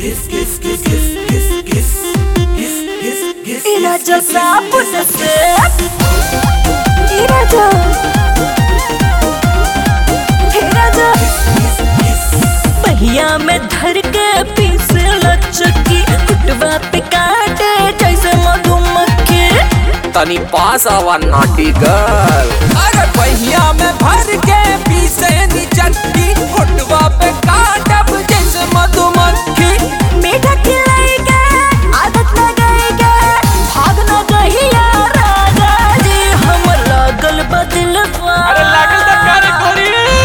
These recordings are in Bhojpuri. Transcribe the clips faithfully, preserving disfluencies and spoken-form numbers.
kiss, kiss, kiss, kiss, kiss, kiss, kiss, kiss, kiss. Inaja sabun se, Inaja, Inaja. पहिया में धर के पीस लचकी, कुटवा पे काटे जैसे मधुमक्खी। तनी पास आवा नाटी गर्ल। अरे पहिया में भर के पीसे नी चक्की, कुटवा पे काटब जैसे मधुमक्खी। मीठा खिलाएगा, आदत लगाएगा, भाग न गहिया राजा जी, हम लागल बदलवा। अरे लागल त करे कोरी,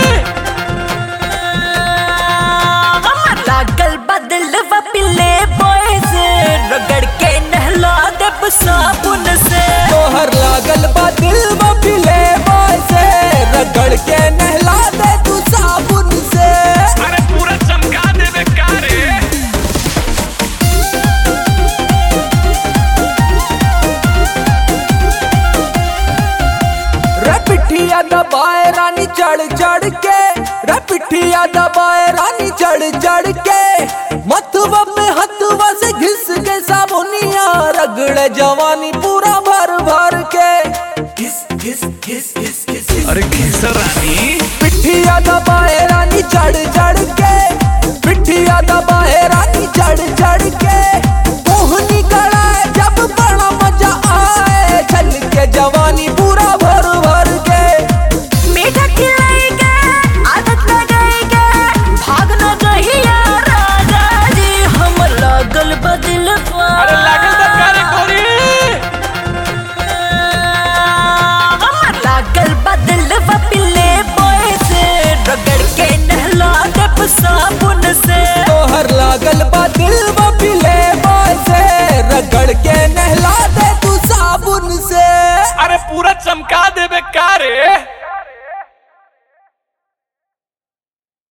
हम लागल बदलवा पिले बॉय से, रगड़ के नहला देब साबुन से। तोहर लागल बा दिल बा पिले बॉय से, रगड़ के नहला दे तू साबुन से। अरे पूरा चमका देवे का रे। रे पिठिया दबाए रानी चढ़ चढ़ के, रे पिठिया दबाए रानी चढ़ चढ़ के, मथुआ में हथुआ से घिस के साबुनिया, रगड़े जवानी पूरा भर भर के। Kiss, kiss, kiss, kiss, kiss, kiss. अरे घिसा रानी। पिठिया दबाए रानी चढ़ चढ़ के, पिठिया दबाए रानी चढ़ चढ़ के, मोहनी कड़ाए जब बड़ा मजा आए, छल के जवानी पूरा भर भर के। मीठा खिलाएगा, आदत लगाएगा, भाग न गहिया राजा जी, हम लागल बदलवा। अरे लागल त करे कोरी। हम लागल बदलवा पिले बॉय से, रगड़ के नहला देब साबुन से। तोहर लागल बा दिल बा पिले बॉय से, रगड़ के नहला दे तू साबुन से। अरे पूरा चमका देवे का रे।